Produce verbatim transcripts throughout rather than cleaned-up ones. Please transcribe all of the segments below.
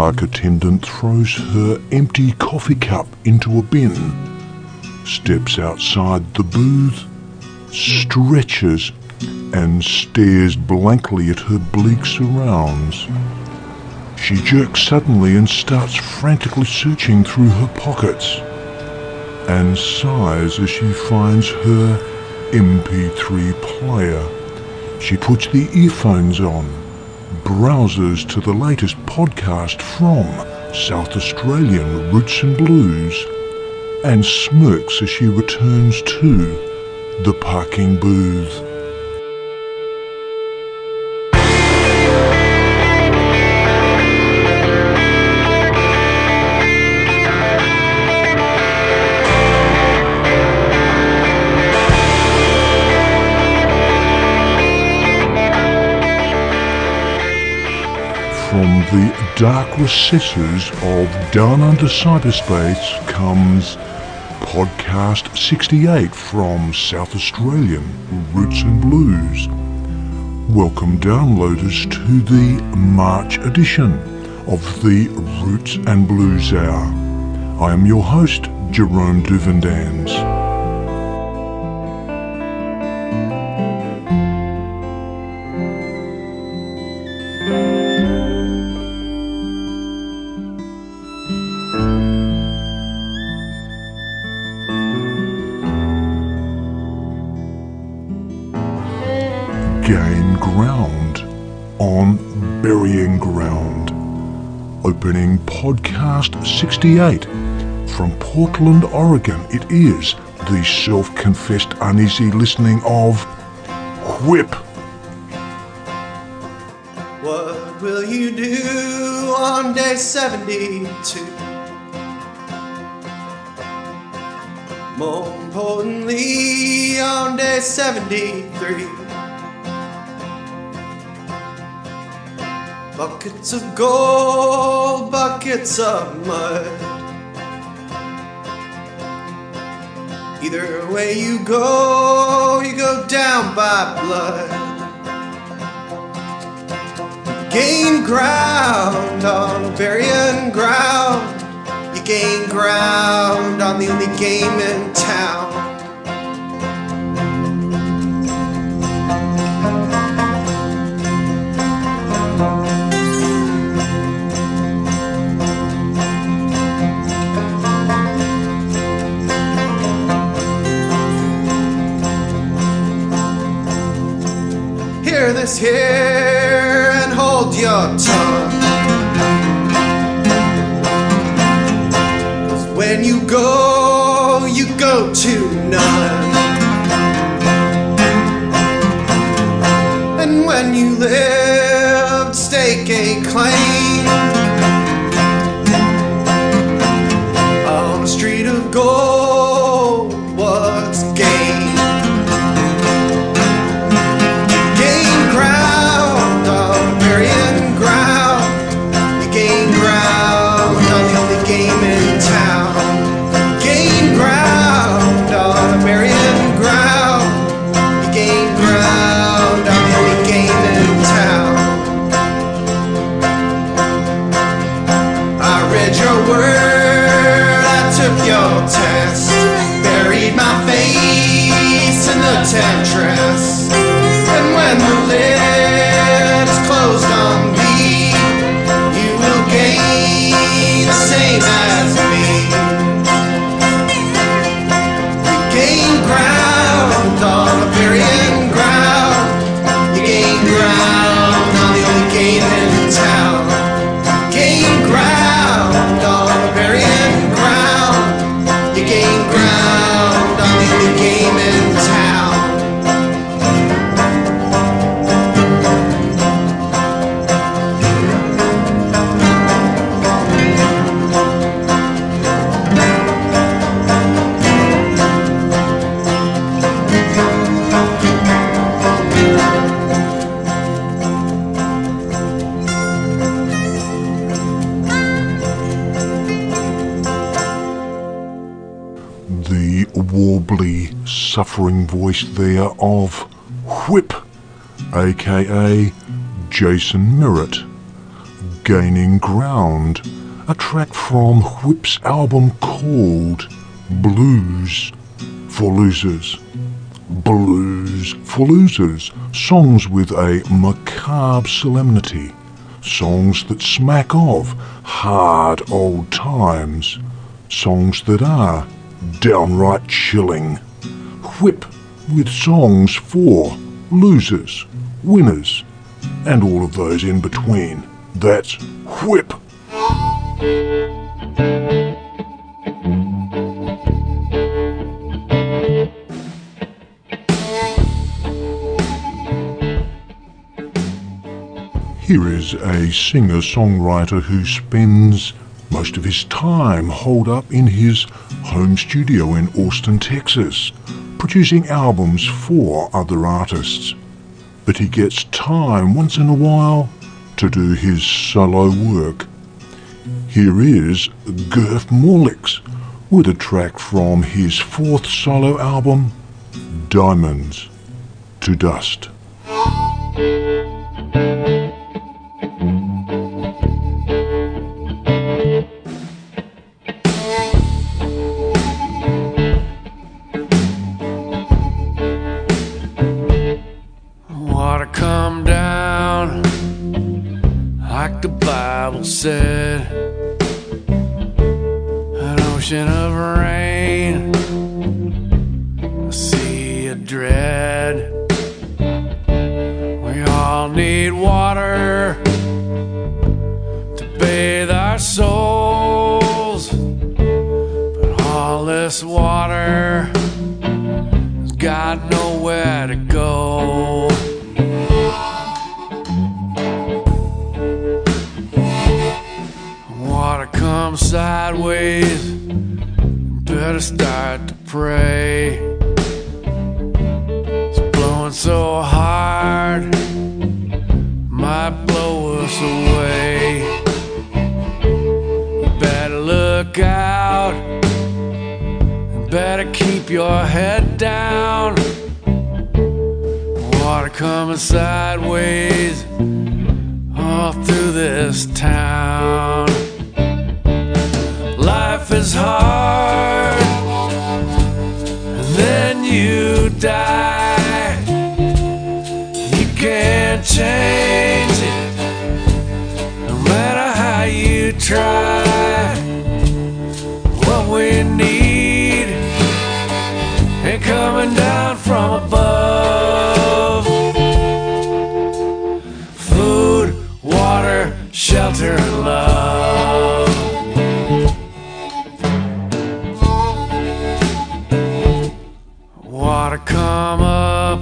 park attendant throws her empty coffee cup into a bin, steps outside the booth, stretches and stares blankly at her bleak surrounds. She jerks suddenly and starts frantically searching through her pockets, and sighs as she finds her M P three player. She puts the earphones on, browses to the latest podcast from South Australian Roots and Blues, and smirks as she returns to the parking booth. From the dark recesses of Down Under Cyberspace comes Podcast sixty-eight from South Australian Roots and Blues. Welcome downloaders to the March edition of the Roots and Blues Hour. I am your host, Jerome Duvendans. Gain ground on burying ground. Opening podcast sixty-eight from Portland, Oregon. It is the self-confessed uneasy listening of Whip. What will you do on day seventy-two? More importantly, on day seventy-three. Buckets of gold, buckets of mud. Either way you go, you go down by blood. Gain ground on burying ground. You gain ground on the only game in town. Hear this here and hold your tongue. 'Cause when you go, you go to none. And when you live, stake a claim on a street of gold. What's gain? Test, buried my face in the temptress, and when the lid is closed on me, you will gain the same as me. You gain ground on the burying ground. You gain ground on the only game in town. You gain ground on the burying ground. You gain ground on the only game in town. The warbly, suffering voice there of Whip, aka Jason Merritt. Gaining Ground, a track from Whip's album called Blues for Losers. Blues for Losers, songs with a macabre solemnity, songs that smack of hard old times, songs that are downright chilling. Whip with songs for losers, winners, and all of those in between. That's Whip. Here is a singer-songwriter who spends most of his time holed up in his home studio in Austin, Texas, producing albums for other artists. But he gets time once in a while to do his solo work. Here is Gurf Morlix with a track from his fourth solo album, Diamonds to Dust. Said an ocean of rain, a sea of dread. We all need water to bathe our souls, but all this water has got nowhere to go. Come sideways, better start to pray. It's blowing so hard, might blow us away. You better look out, and better keep your head down. Water coming sideways all through this town. Life is hard, and then you die. You can't change it, no matter how you try. What we need ain't coming down from above. Food, water, shelter, and love. Water come up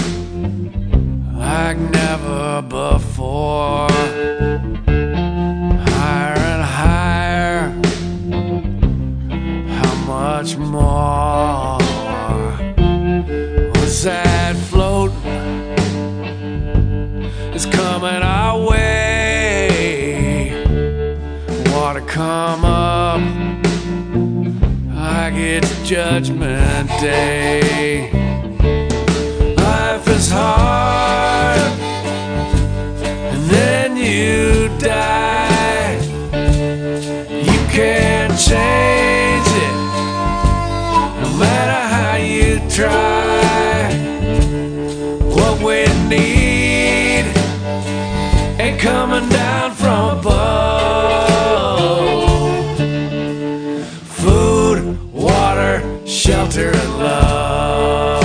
like never before, higher and higher. How much more? What's that floating? It's coming our way. Water come up like it's Judgment Day. Life is hard, and then you die. You can't change it, no matter how you try. What we need ain't coming down from above. Food, water, shelter, and love.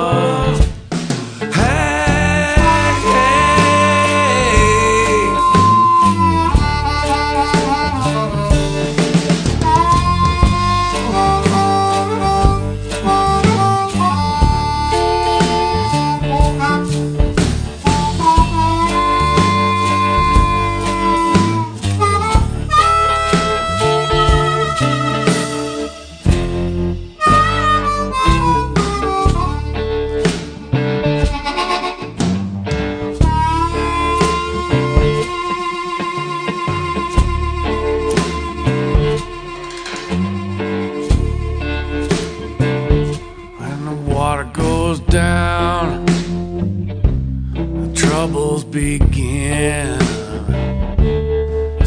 Down, the troubles begin.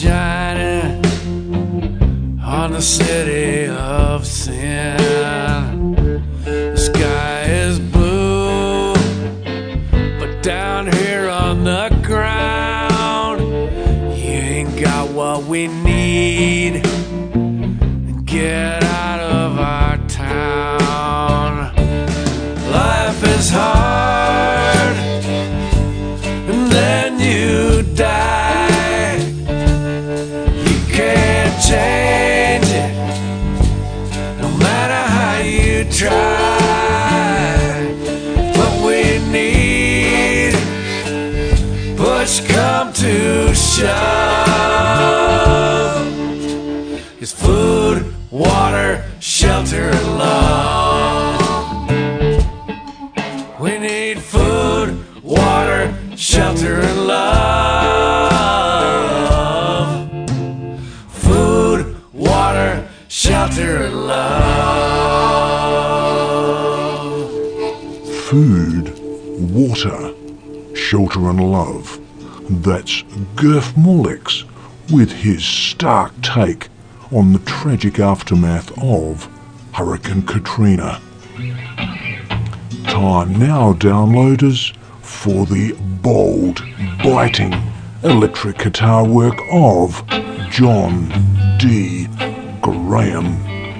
shining on the city of sin. The sky is blue, but down here on the ground, you ain't got what we need. Get out of our town. Life is hard, and then you die. You can't change it, no matter how you try. What we need, push come to shove, is food, water, shelter, and love. We need food, water, shelter, and love. Food, water, shelter, and love. Food, water, shelter and love. That's Gurf Mullix with his stark take on the tragic aftermath of Hurricane Katrina. Time now, downloaders, for the bold, biting electric guitar work of John D. Graham.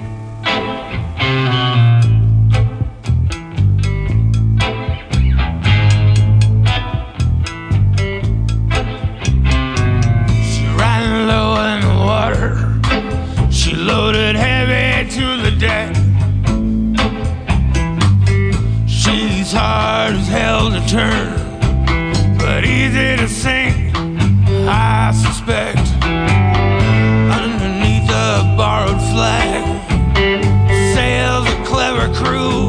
Loaded heavy to the deck. She's hard as hell to turn, but easy to sink, I suspect. Underneath a borrowed flag sails a clever crew.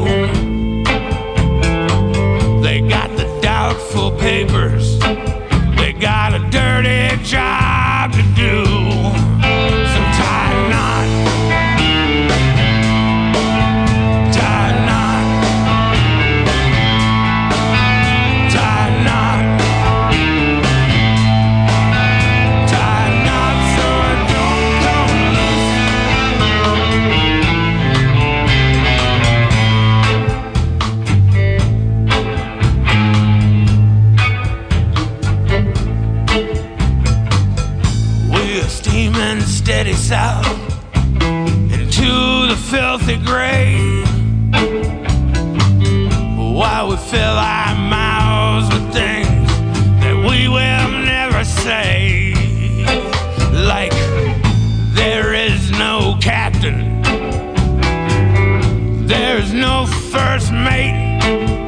They got the doubtful papers, they got a dirty job to do. So tie a knot, tie a knot, tie a knot, tie a knot so it don't come loose. We're steaming steady south into the filthy grave, while we fill our mouths with things that we will never say, like there is no captain, there's no first mate,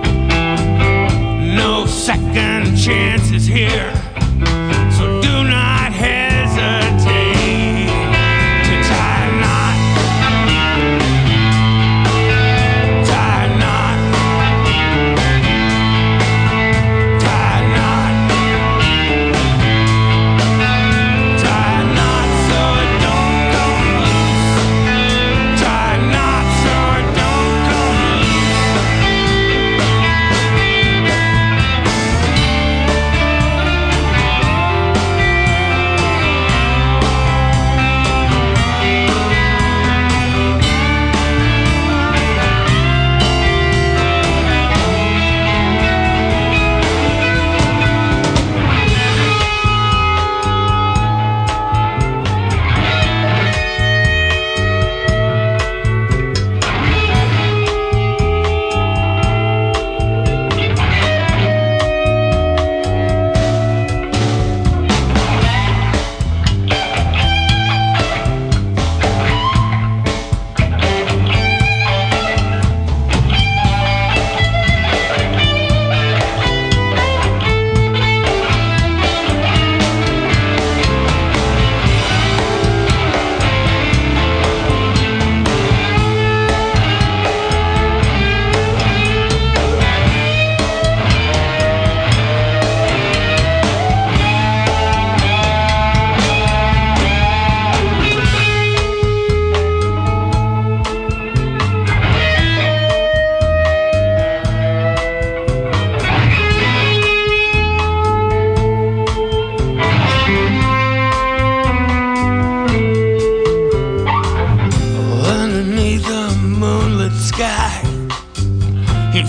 no second chances here, so do not hesitate to tie a knot, tie a knot, tie a knot, tie a knot so it don't come loose, tie a knot so it don't come loose.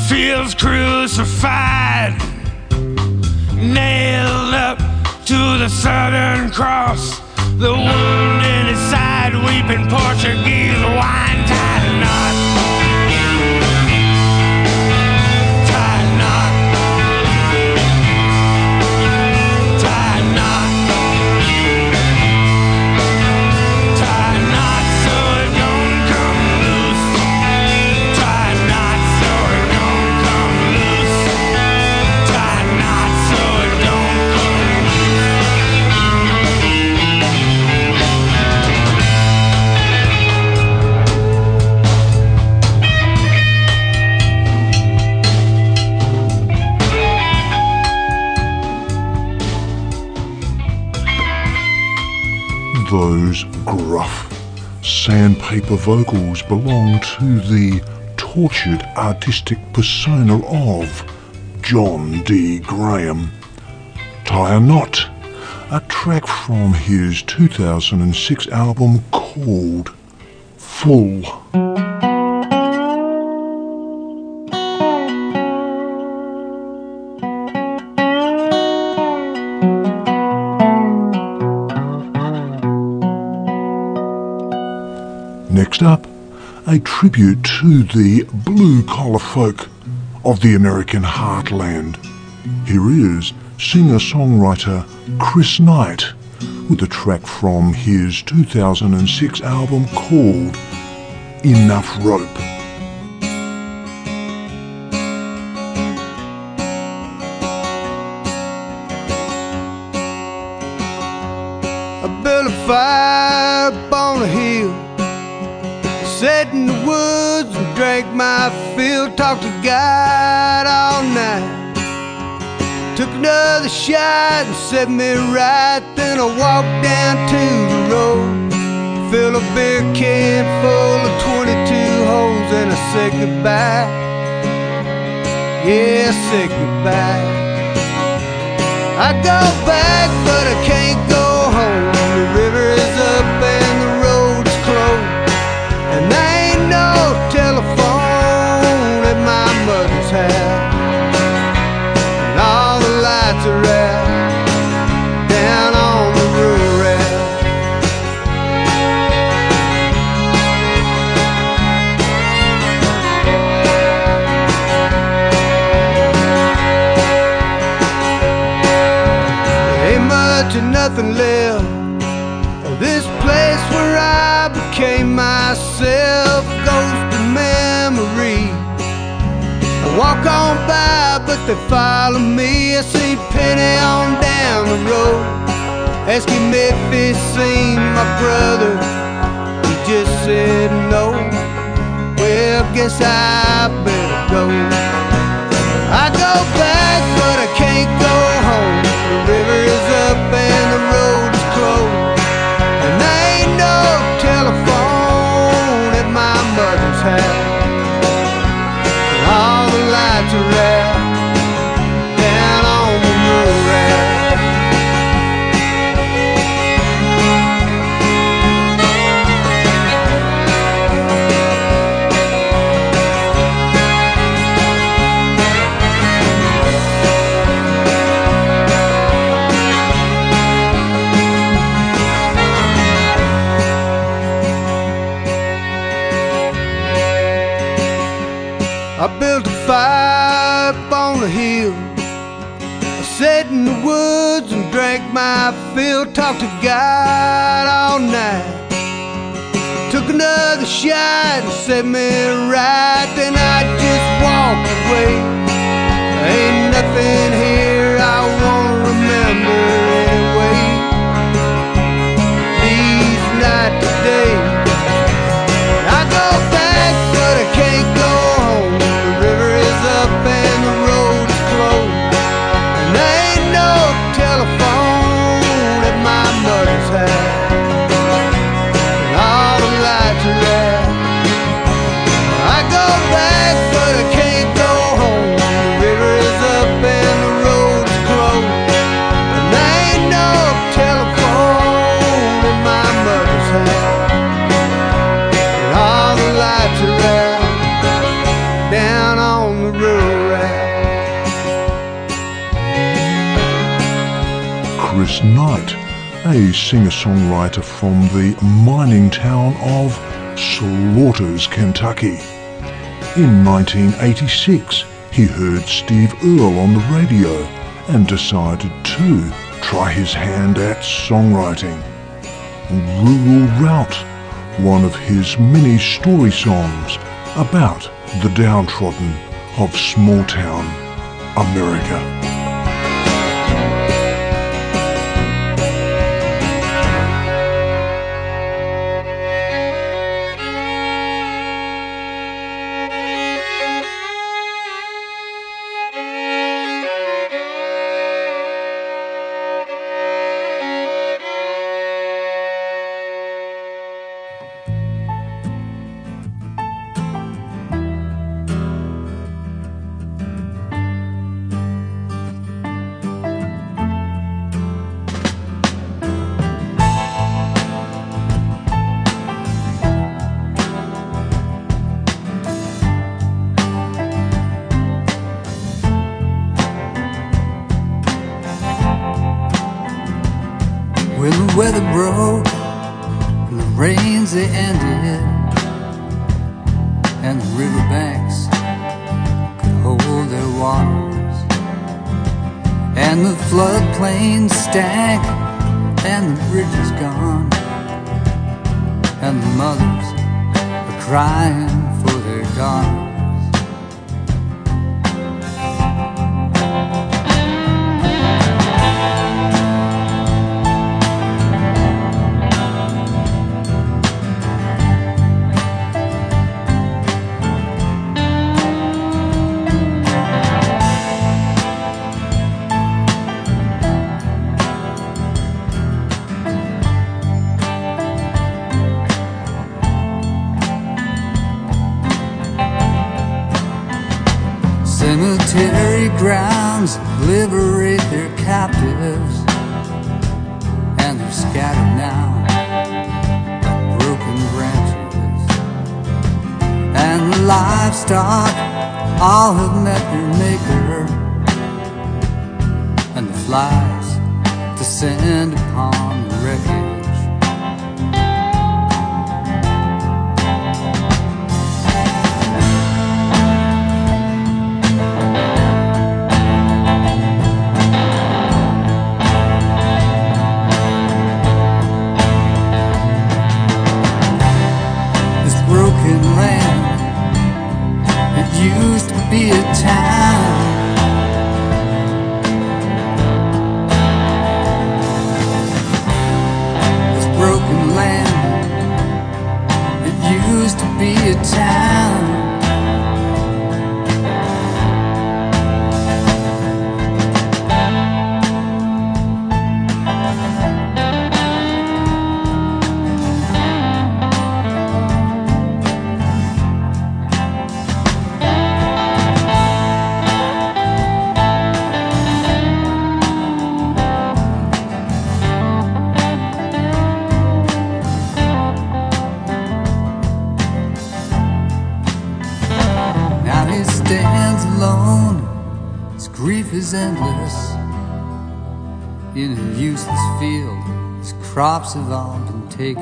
feels crucified, nailed up to the Southern Cross. The wound in his side, weeping Portuguese wine, tied a knot. Tied a knot. Tied a knot. Tied a knot so it don't come loose. Tied a knot so it don't come loose. Tied a knot so it don't come Those gruff, sandpaper vocals belong to the tortured artistic persona of John D. Graham. Tie a Knot, a track from his two thousand six album called Full. Next up, a tribute to the blue-collar folk of the American heartland. Here is singer-songwriter Chris Knight with a track from his two thousand six album called Enough Rope. I built a fire up on a hill, sat in the woods and drank my fill, talked to God all night. Took another shot and set me right, then I walked down to the road, filled a beer can full of twenty-two holes, and I said goodbye. Yeah, I said goodbye. I go back, but I can't go home. The river is up and the road is closed, and there ain't no telephone at my mother's house, and all the lights are out down on the rural. There ain't much or nothing left of this place where I became myself, ghost of memory. I walk on by, but they follow me. I see Penny on down the road, asking me if he's seen my brother. He just said no. Well, guess I better go. I go back, but I can't go home. The river is up and the road is closed, and there ain't no telephone at my mother's house, and all the lights are out down on the rural. I built a fire up on the hill, I sat in the woods and drank my fill, talked to God all night. Took another shot and set me right, then I just walked away. Ain't nothing here I wanna remember anyway. These night today, I go back, but I can't go home. The river is up and the road is closed, and there ain't no telephone at my mother's house, and all the lights are out. I go back, but I can't go home. The river is up and the road Knight, a singer-songwriter from the mining town of Slaughters, Kentucky. In nineteen eighty-six, he heard Steve Earle on the radio and decided to try his hand at songwriting. Rural Route, one of his many story songs about the downtrodden of small-town America. When the weather broke and the rains they ended, and the riverbanks could hold their waters, and the floodplains stank, and the bridges gone, and the mothers are crying for their daughters. Cemetery grounds liberate their captives, and they're scattered now like broken branches, and the livestock all have met their maker, and the flies descend upon the wreckage. Used to be a town, this broken land, it used to be a town. Stands alone, his grief is endless. In a useless field, his crops have all been taken.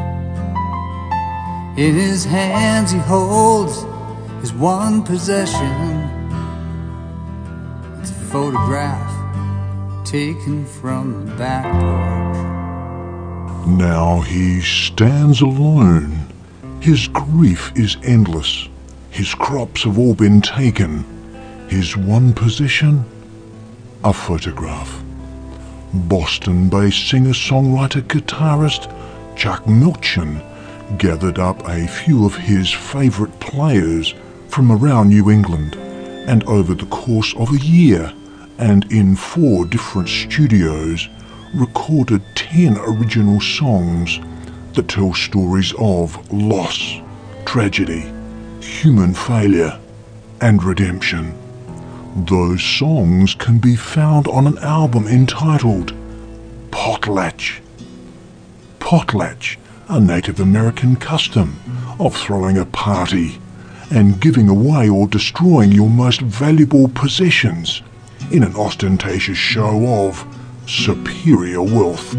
In his hands he holds his one possession. It's a photograph taken from the back porch. Now he stands alone, his grief is endless. His crops have all been taken. His one possession? A photograph. Boston-based singer-songwriter guitarist Chuck Milchin gathered up a few of his favourite players from around New England, and over the course of a year and in four different studios recorded ten original songs that tell stories of loss, tragedy, human failure and redemption. Those songs can be found on an album entitled Potlatch. Potlatch, a Native American custom of throwing a party and giving away or destroying your most valuable possessions in an ostentatious show of superior wealth.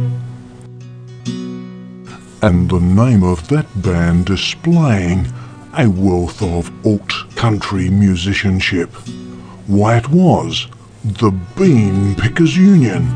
And the name of that band displaying a wealth of alt-country musicianship, why, it was the Bean Pickers Union.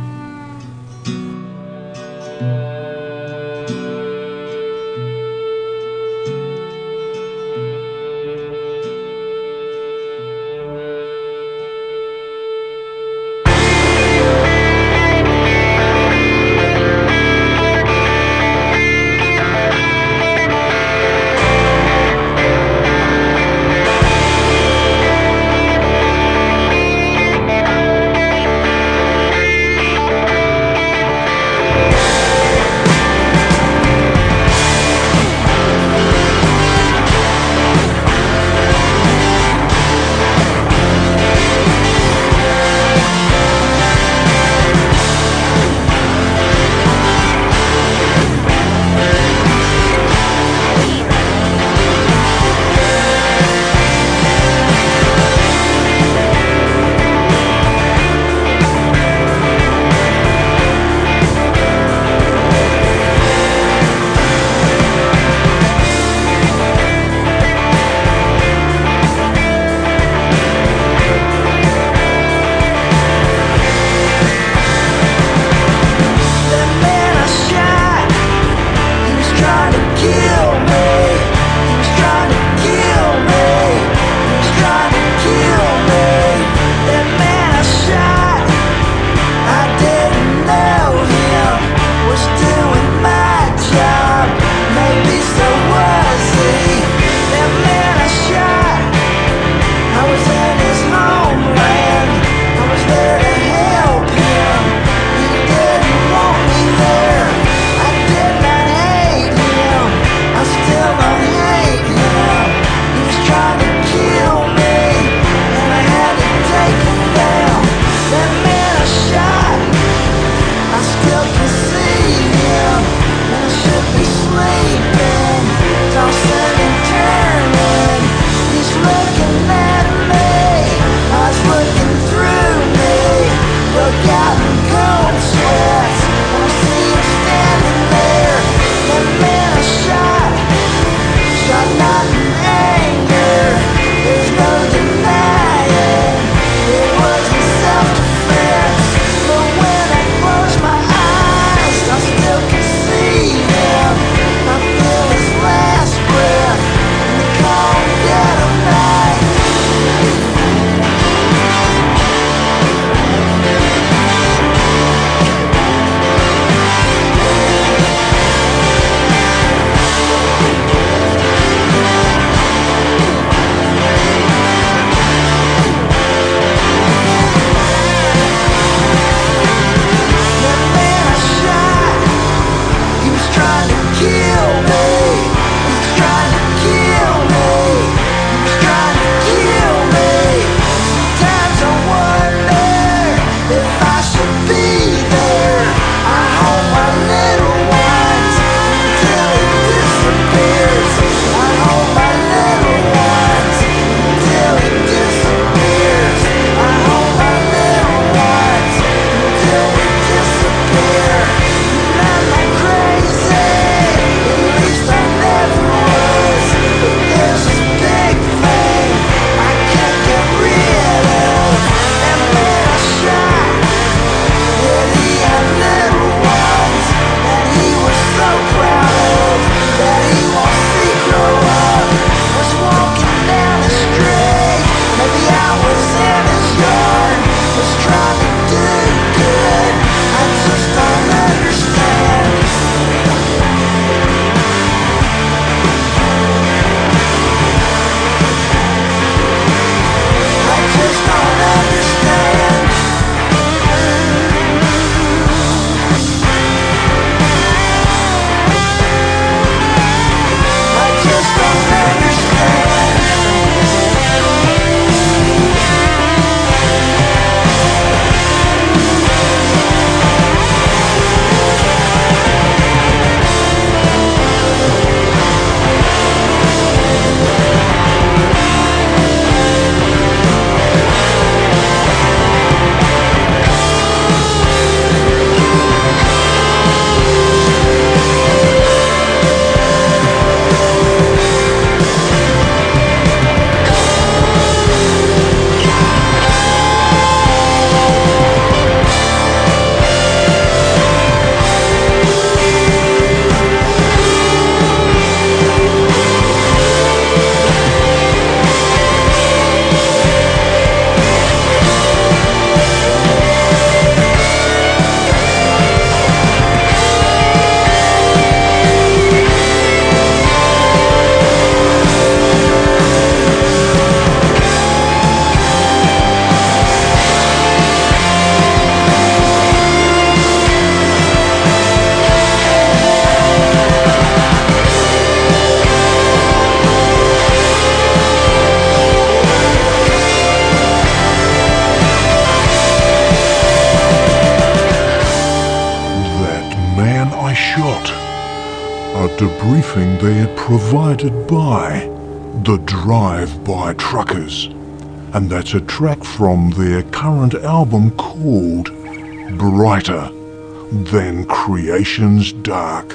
everything they're provided by the Drive-By Truckers, and that's a track from their current album called Brighter Than Creation's Dark.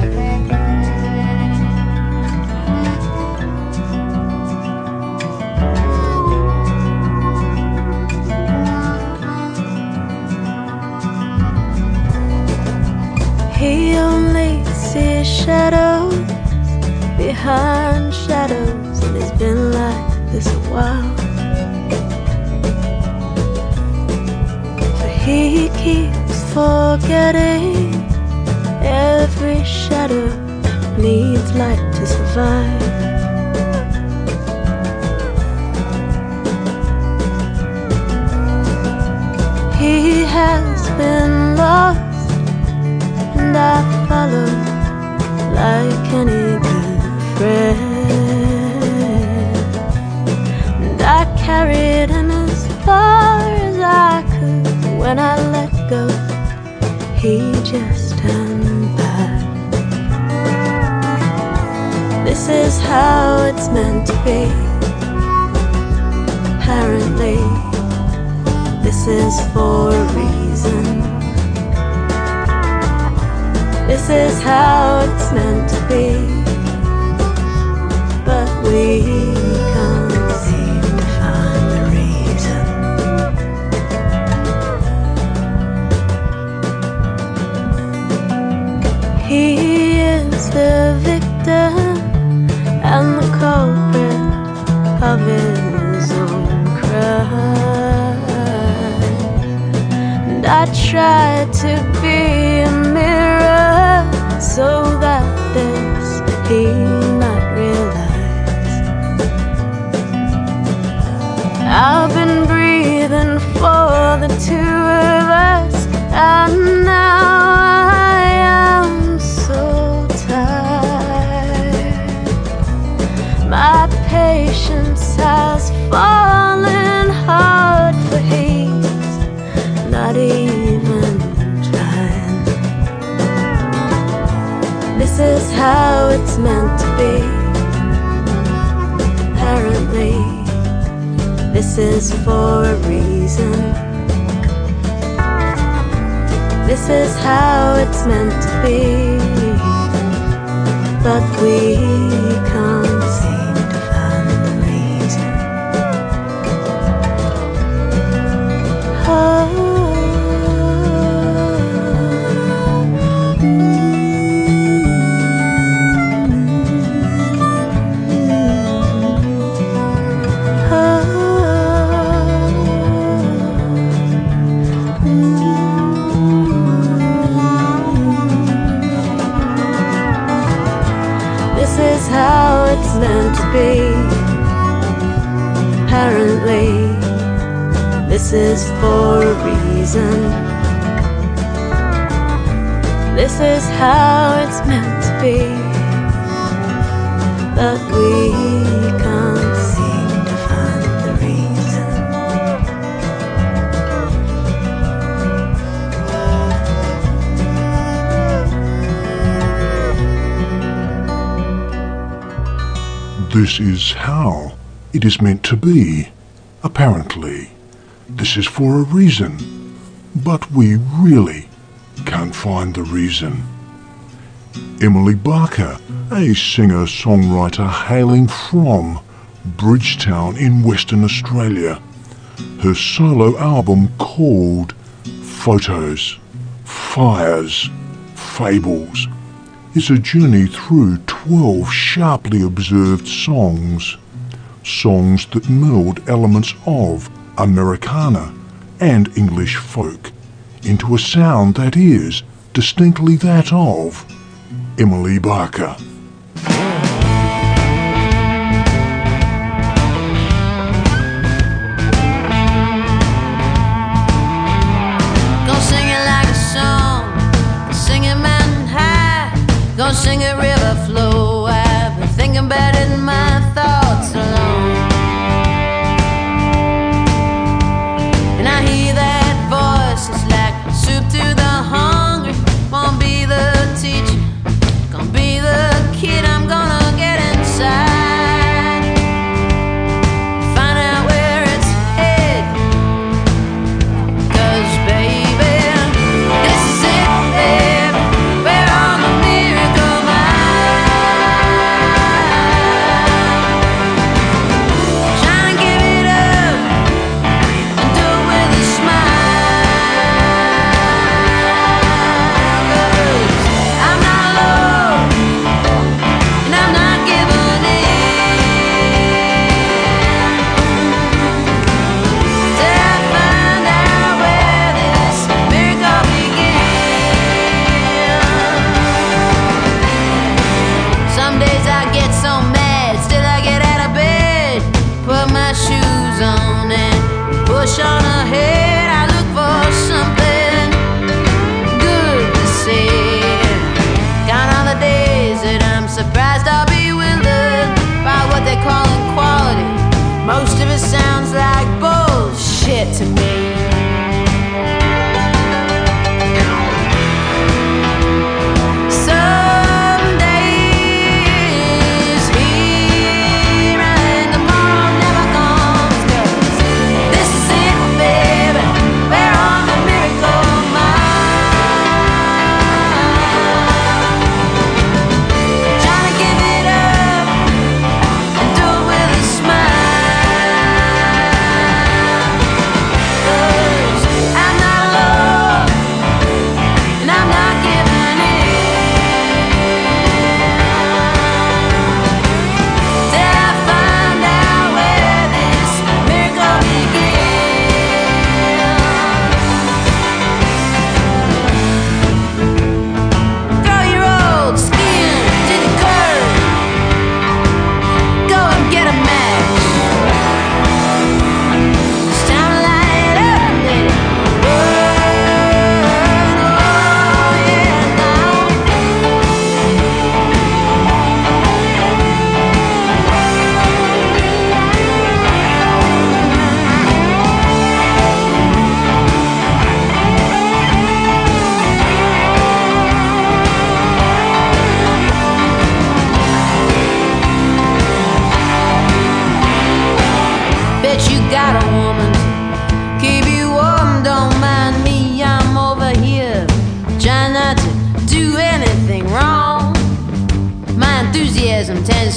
He only sees shadows behind shadows, and it's been like this a while. So he keeps forgetting every shadow needs light to survive. He has been lost, and I follow like any good friend. And I carried him as far as I could. When I let go, he just turned back. This is how it's meant to be. Apparently, this is for a reason. This is how it's meant to be, but we can't seem to find the reason. He is the victim and the culprit of his own crime, and I tried to be a mirror so that this he might realize. I've been breathing for the two of us, and now I am so tired. My patience has fallen hard, for he's not even trying. This is how it's meant to be. Apparently, this is for a reason. This is how it's meant to be, but we can't seem to find the reason. Oh. This is how it's meant to be. Apparently, this is for a reason. This is how it's meant to be, but we can't seem to find the reason. This is how it is meant to be. Apparently, this is for a reason, but we really can't find the reason. Emily Barker, a singer-songwriter hailing from Bridgetown in Western Australia. Her solo album called Photos, Fires, Fables is a journey through twelve sharply observed songs. Songs that meld elements of Americana and English folk into a sound that is distinctly that of Emily Barker. Gonna sing a river flow. I've been thinking about it in my thoughts alone. And I hear that voice, it's like soup to the hungry. Won't be the teacher, gonna be the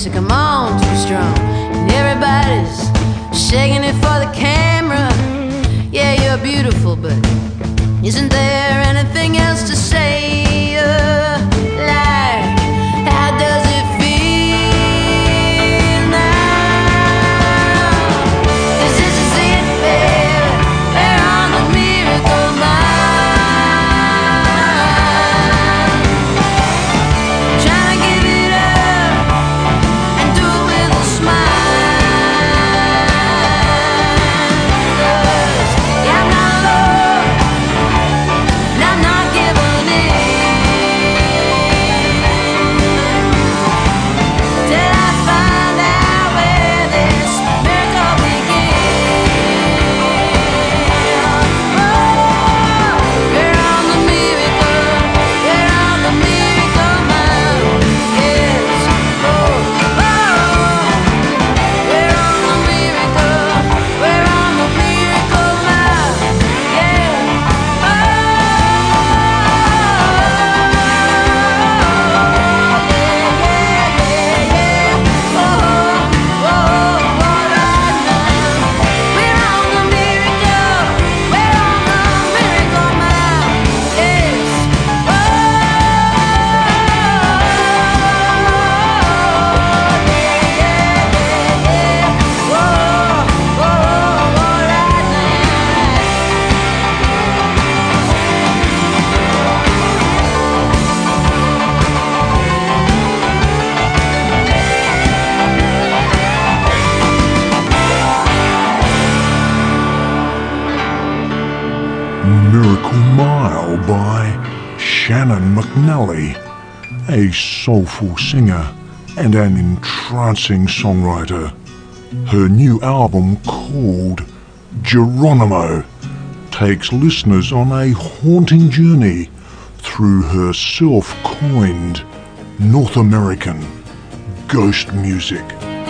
so come on, too strong. And everybody's shaking it for the camera. Yeah, you're beautiful, but isn't there anything else to say? Uh, like, how does it feel now? Is this is it, baby? We're on the miracle mile. Trying to give it up and do it with a smile. 'Cause, yeah, I'm not alone, and I'm not giving in till I find out where this miracle begins. Oh, we're on the miracle, we're on the miracle mile. Yes, oh, oh, we're on the miracle, we're on the miracle mile. Yeah, oh, yeah, yeah, yeah, yeah. Oh, oh, oh, right now. We're on the miracle, we're on the miracle mile. Yes, oh, yeah, yeah, yeah, yeah. Oh, oh, right now. Miracle Mile by Shannon McNally, a soulful singer and an entrancing songwriter. Her new album called Geronimo takes listeners on a haunting journey through her self-coined North American ghost music.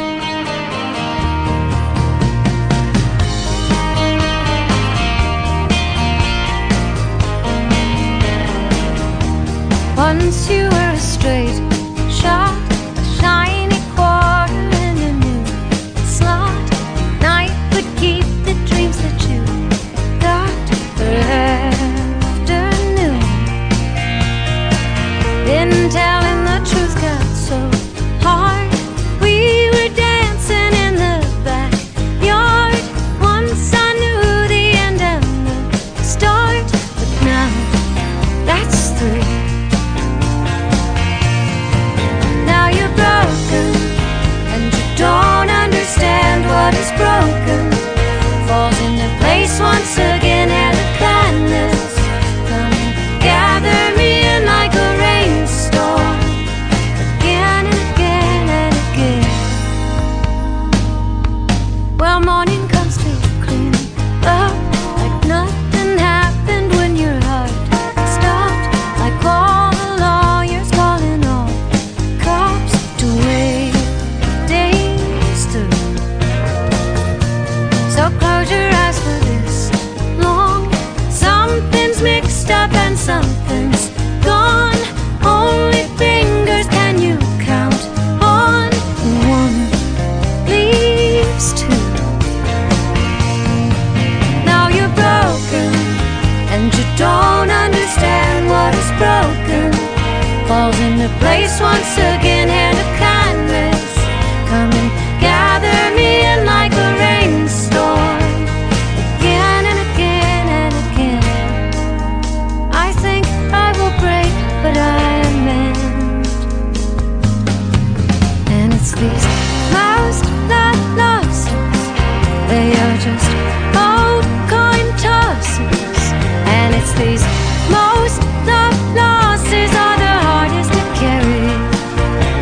Once you were a straight shot, a shiny quarter in a new slot. Night would keep the dreams that you got for afternoon. Then telling the truth got so hard. We were dancing in the backyard. Once I knew the end and the start, but now that's through. Now you're broken, and you don't understand what is broken. Falls into place once again, and the kindness come and gather me in like a rainstorm, again and again and again. Well, morning comes to clean up like nothing happened when your heart stopped, like all the lawyers calling all cops to wait days through. So close your eyes for this long. Something's mixed up and something's gone. Only fingers can you count on. One leaves two. Now you're broken, and you don't understand what is broken. Falls into place once again, and a kindness come and gather me in like a rainstorm, again and again and again. I think I will break, but I mend. And it's these lost love losses, they are just old coin tosses. And it's these most love losses are the hardest to carry.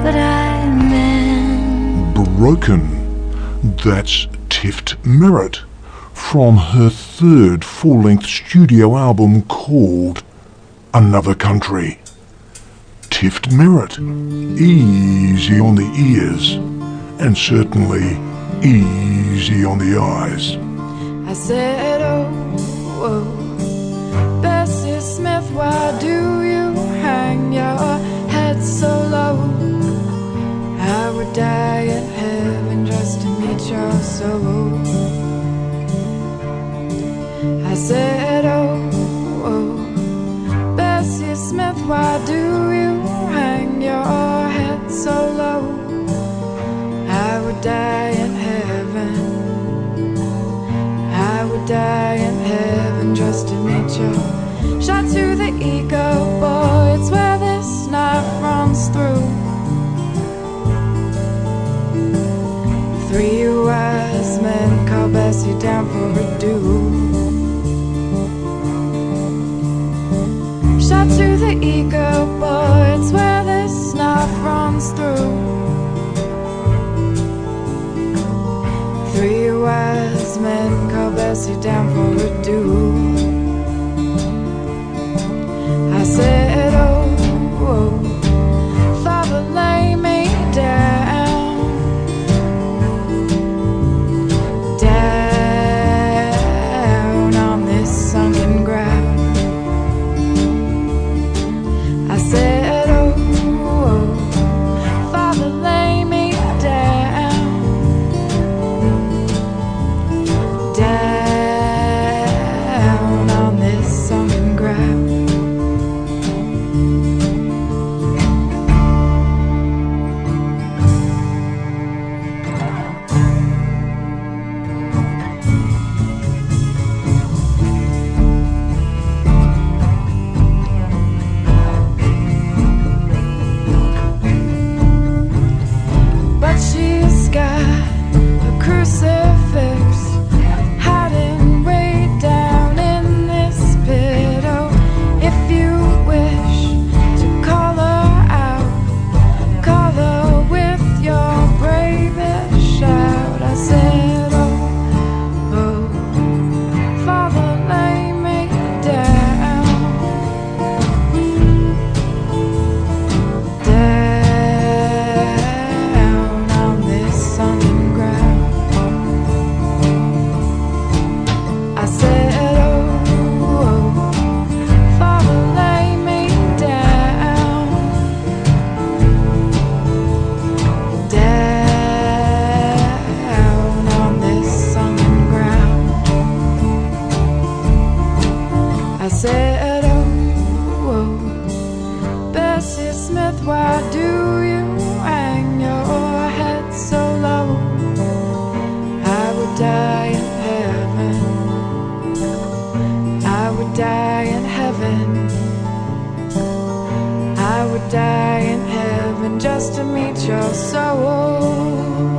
but I'm in. Broken. That's Tift Merritt from her third full-length studio album called Another Country. Tift Merritt, easy on the ears and certainly easy on the eyes. I said, oh, oh, Bessie Smith, why do you hang your head so low? I would die in heaven just to meet your soul. I said, oh, oh, Bessie Smith, why do you hang your head so low? I would die in heaven. I would die in heaven just to meet you. Shot to the ego, boy, it's where this knife runs through. Three wise men call Bessie down for a due. Shot to the ego, boy, it's where this knife runs through. Three wise men call Bessie down for a due. I said, oh, oh, Father, lay me down, down on this sunken ground. I said, oh, oh, Father, lay me down, down on this sunken ground. But she's got a crucifix hiding way down in this pit. Oh, if you wish to call her out, call her with your bravest shout. I said, oh, oh, Father, lay me down, down on this sunken ground. I said, oh, oh, Father, lay me down, down on this sunken ground. I said, oh, oh, Bessie Smith, why do you hang your head so low? I would die in heaven. I would die in heaven. I would die in heaven just to meet your soul.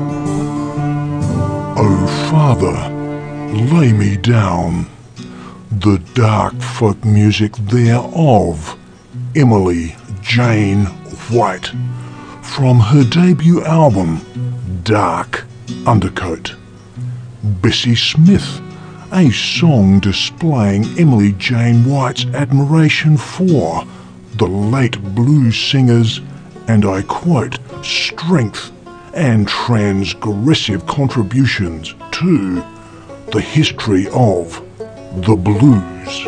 Oh, Father, lay me down. The dark folk music thereof, Emily Jane White, from her debut album, Dark Undercoat. Bessie Smith, a song displaying Emily Jane White's admiration for the late blues singers, and I quote, strength and transgressive contributions to the history of the blues.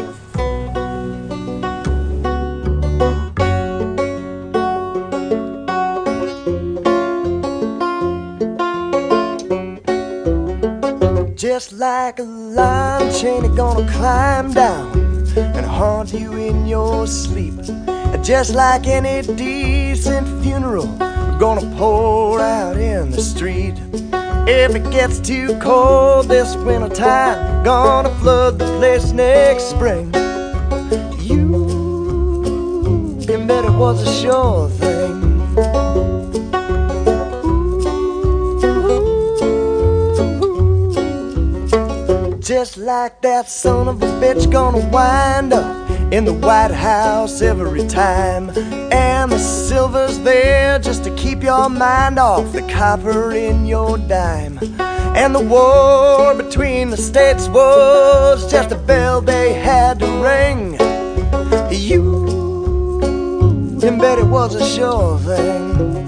Just like a lion chain, it's gonna climb down and haunt you in your sleep. Just like any decent funeral, we're gonna pour out in the street. If it gets too cold this winter time, gonna flood the place next spring. You can bet it was a sure thing. Just like that son of a bitch gonna wind up in the White House every time, and the silver's there just to keep keep your mind off the copper in your dime. And the war between the states was just a bell they had to ring. You can bet it was a sure thing.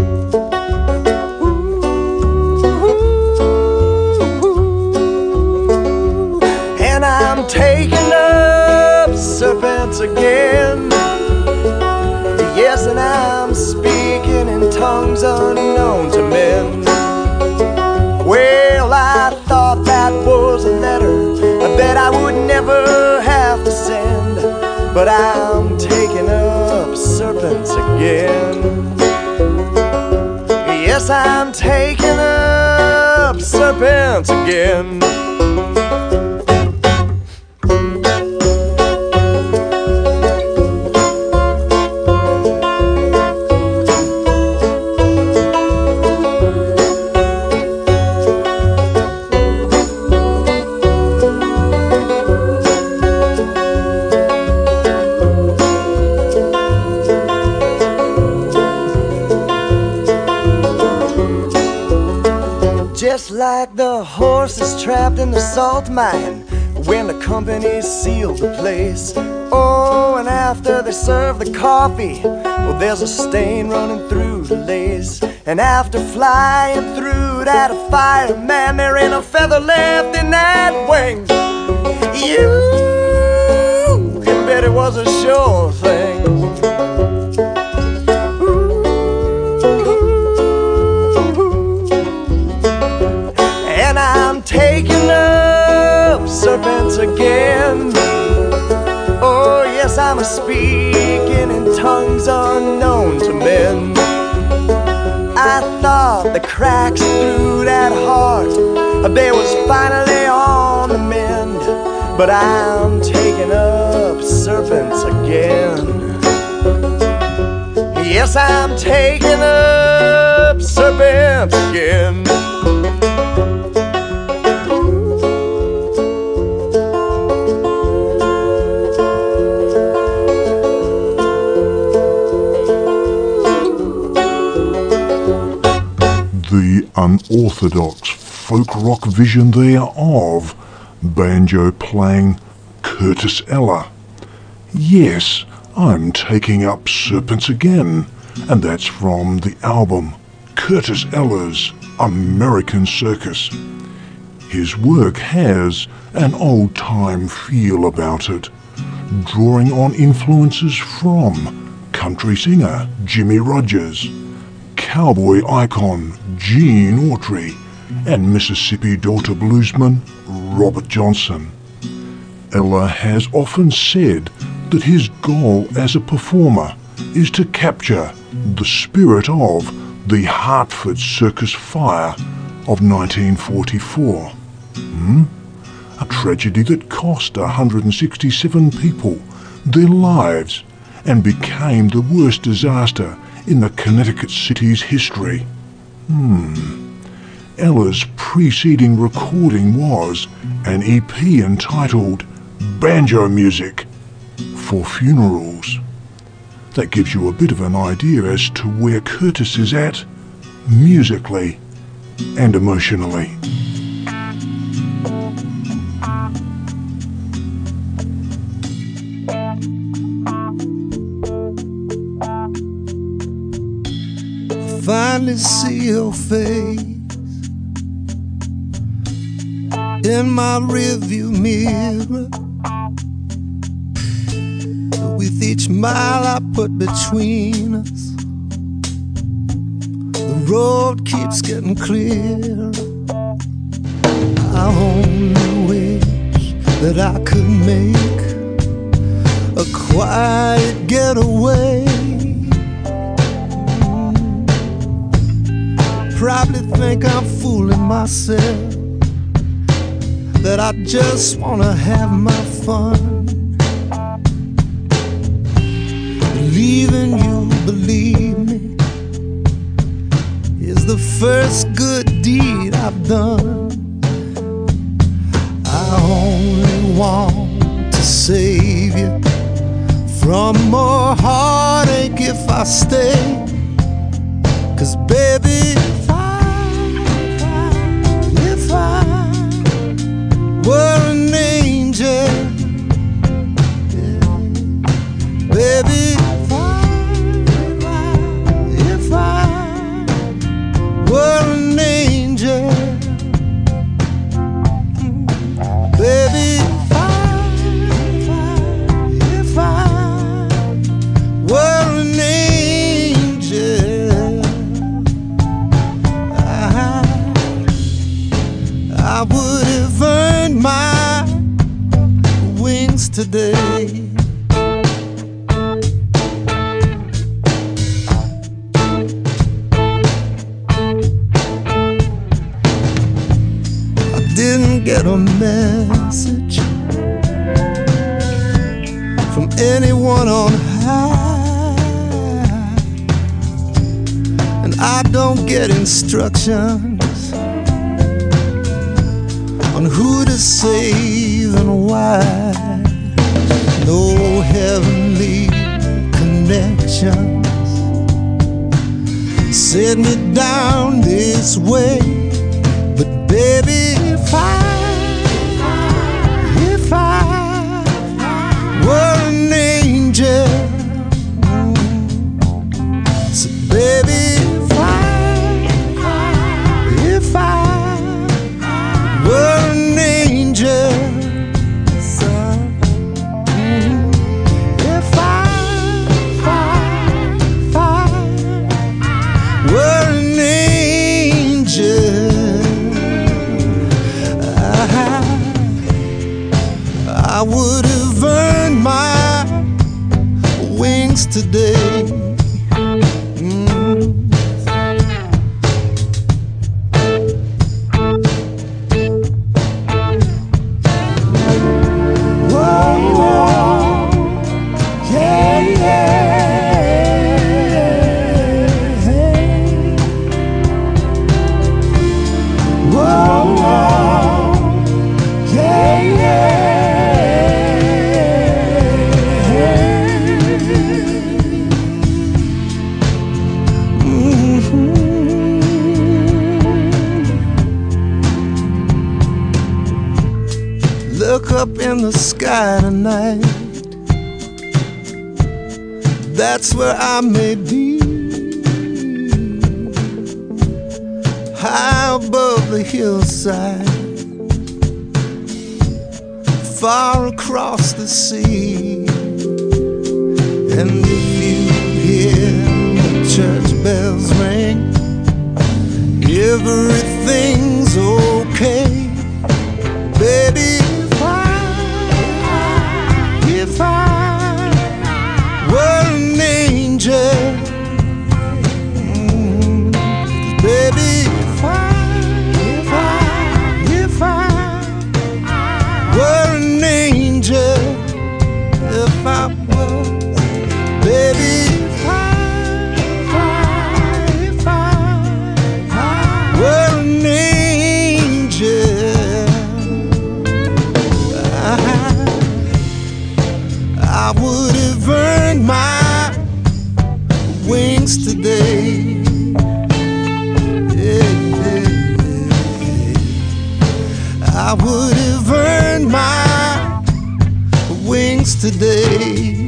Ooh, and I'm taking up serpents again. Yes, and I'm speaking in tongues unknown to men. Well, I thought that was a letter I bet I would never have to send, but I'm taking up serpents again. Yes, I'm taking up serpents again. Just like the horses trapped in the salt mine when the company sealed the place. Oh, and after they serve the coffee, well, there's a stain running through the lace. And after flying through that fire, man, there ain't a feather left in that wing. You can bet it was a sure thing. I'm taking up serpents again. Oh yes, I'm speaking in tongues unknown to men. I thought the cracks through that heart they was finally on the mend, but I'm taking up serpents again. Yes, I'm taking up serpents again. The unorthodox folk rock vision there of banjo playing Curtis Eller. Yes, I'm taking up serpents again, and that's from the album Curtis Eller's American Circus. His work has an old-time feel about it, drawing on influences from country singer Jimmie Rodgers, cowboy icon Gene Autry, and Mississippi Delta bluesman Robert Johnson. Eller has often said that his goal as a performer is to capture the spirit of the Hartford Circus Fire of nineteen forty-four. Hmm? A tragedy that cost one hundred sixty-seven people their lives and became the worst disaster in the Connecticut city's history. Hmm. Eller's preceding recording was an E P entitled Banjo Music for Funerals. That gives you a bit of an idea as to where Curtis is at musically and emotionally. Finally see your face in my rearview mirror. With each mile I put between us, the road keeps getting clearer. I only wish that I could make a quiet getaway. Probably think I'm fooling myself, that I just wanna have my fun. Believing you believe me is the first good deed I've done. I only want to save you from more heartache if I stay. 'Cause baby, if I, if I were an angel, yeah. Baby, if I, if I were an angel, baby, if I, if I were an angel, I, I would have earned my wings today. I didn't get a message from anyone on high, and I don't get instructions on who to save and why. No heavenly connections sent me down this way. But baby, if I, if I were an angel, so baby, if I, if I were an angel, so, if I, if I, if I were an angel, I would have earned my wings today. Mm. Whoa, whoa, yeah, yeah. Whoa, whoa, yeah, yeah. Look up in the sky tonight, that's where I may be, high above the hillside, far across the sea. And if you hear the church bells ring, everything's okay, baby. If I were an angel, mm, baby, if I, if I, if I were an angel, if I was, baby, if I, if I, if I were an angel, I, I would have earned my wings today. Yeah, yeah, yeah. I would have earned my wings today.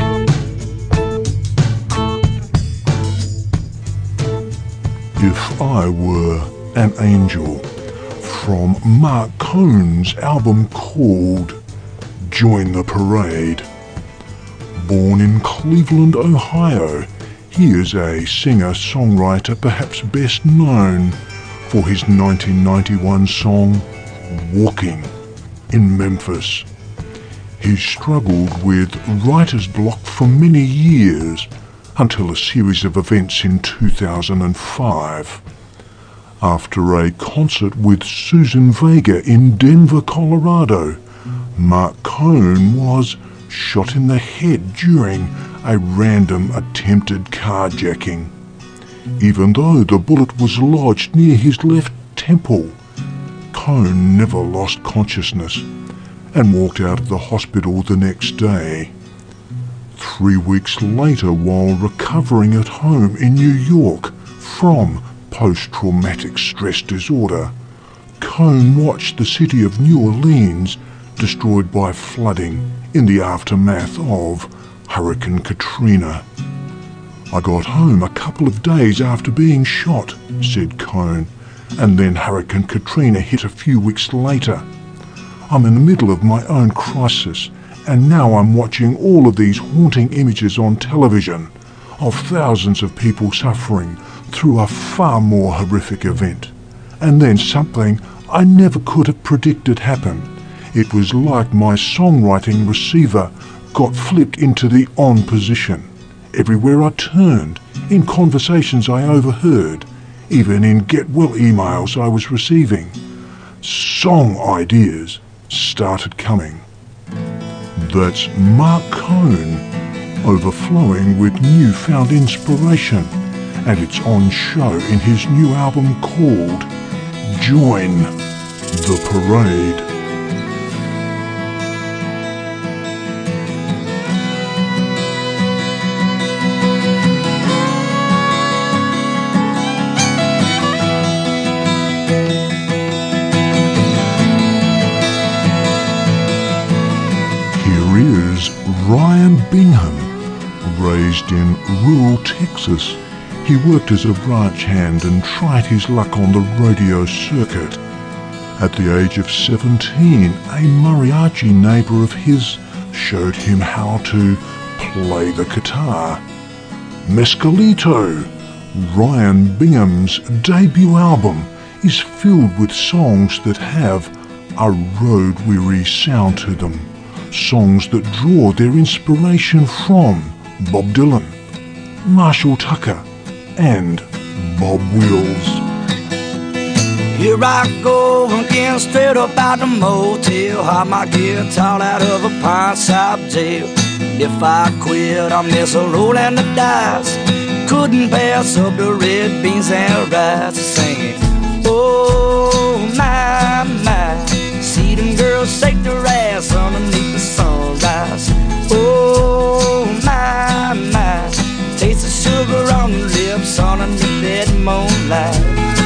If I Were an Angel, from Mark Cohn's album called Join the Parade. Born in Cleveland, Ohio, he is a singer-songwriter perhaps best known for his nineteen ninety-one song Walking in Memphis. He struggled with writer's block for many years until a series of events in two thousand five. After a concert with Susan Vega in Denver, Colorado, Mark Cohn was shot in the head during a random attempted carjacking. Even though the bullet was lodged near his left temple, Cohn never lost consciousness and walked out of the hospital the next day. Three weeks later, while recovering at home in New York from post-traumatic stress disorder. Cone watched the city of New Orleans destroyed by flooding in the aftermath of Hurricane Katrina. "I got home a couple of days after being shot," said Cone, "and then Hurricane Katrina hit a few weeks later. I'm in the middle of my own crisis, and now I'm watching all of these haunting images on television of thousands of people suffering through a far more horrific event. And then something I never could have predicted happened. It was like my songwriting receiver got flipped into the on position. Everywhere I turned, in conversations I overheard, even in get-well emails I was receiving, song ideas started coming." That's Mark Cone, overflowing with newfound inspiration, and it's on show in his new album called Join the Parade. Ryan Bingham, raised in rural Texas, he worked as a branch hand and tried his luck on the rodeo circuit. At the age of seventeen, a mariachi neighbor of his showed him how to play the guitar. Mescalito, Ryan Bingham's debut album, is filled with songs that have a road-weary sound to them. Songs that draw their inspiration from Bob Dylan, Marshall Tucker, and Bob Wills. Here I go again, straight up out the motel. Hop my guitar out of a pine shop jail. If I quit, I miss a roll and the dice. Couldn't pass up the red beans and rice. Singing, oh my, my. See them girls shake their ass underneath the sunrise. Oh my, my. Taste the sugar on the lips underneath that moonlight.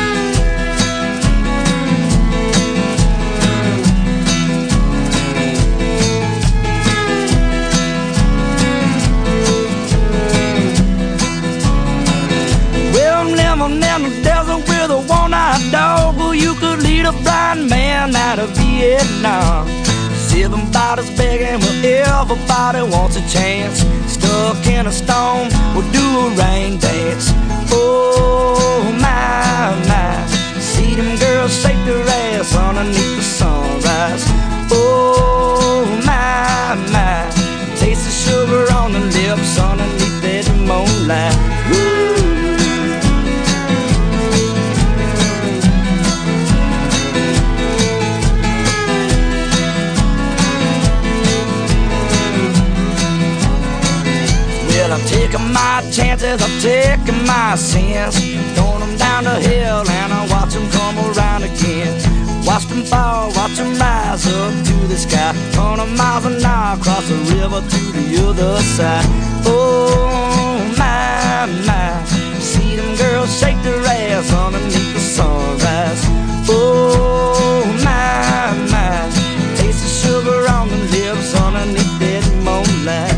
Well, I'm living in the desert with a one-eyed dog who you could lead a blind man out of Vietnam. Seven bottles begging where everybody wants a chance. Stuck in a storm, we'll do a rain dance. Oh my, my. See them girls shake their ass underneath the sunrise. Oh my, my. Taste the sugar on the lips underneath that moonlight. Woo. I'm taking my chances, I'm taking my sins, throwing them down the hill and I watch them come around again. Watch them fall, watch them rise up to the sky, hundred miles an hour across the river to the other side. Oh my, my. See them girls shake their ass underneath the sunrise. Oh my, my. Taste the sugar on the lips underneath that moonlight.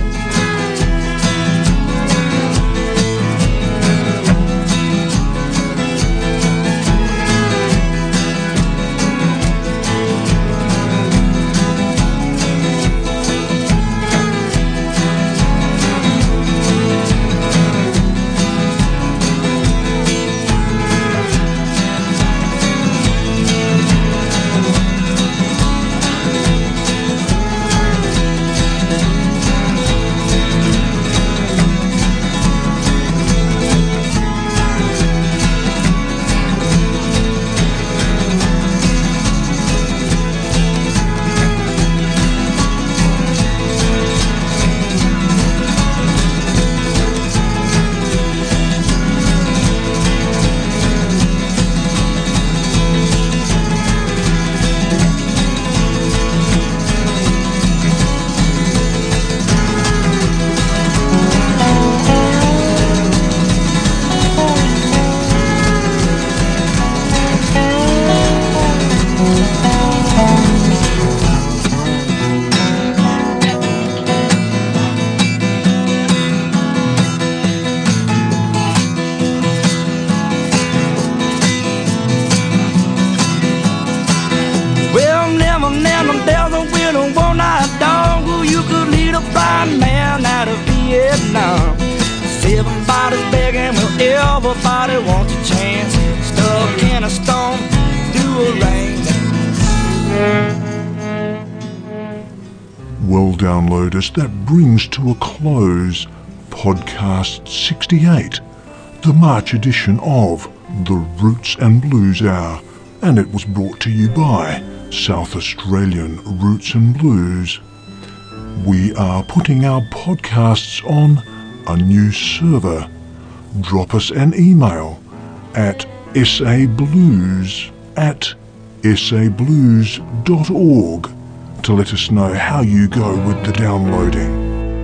everybody wants a chance. Stuck in a storm, do a rain dance. Well, downloaders, that brings to a close podcast sixty-eight, the March edition of the Roots and Blues Hour, and it was brought to you by South Australian Roots and Blues. We are putting our podcasts on a new server. Drop us an email at sablues at sablues dot org to let us know how you go with the downloading.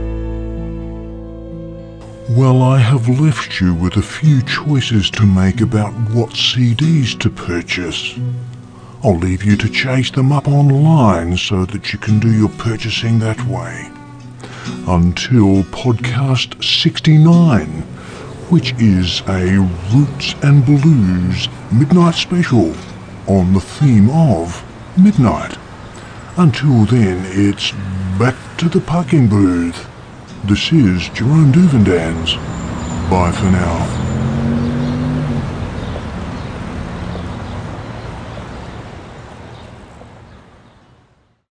Well, I have left you with a few choices to make about what C Ds to purchase. I'll leave you to chase them up online so that you can do your purchasing that way. Until podcast sixty-nine, which is a Roots and Blues midnight special on the theme of midnight. Until then, it's back to the parking booth. This is Jerome Duvendans. Bye for now.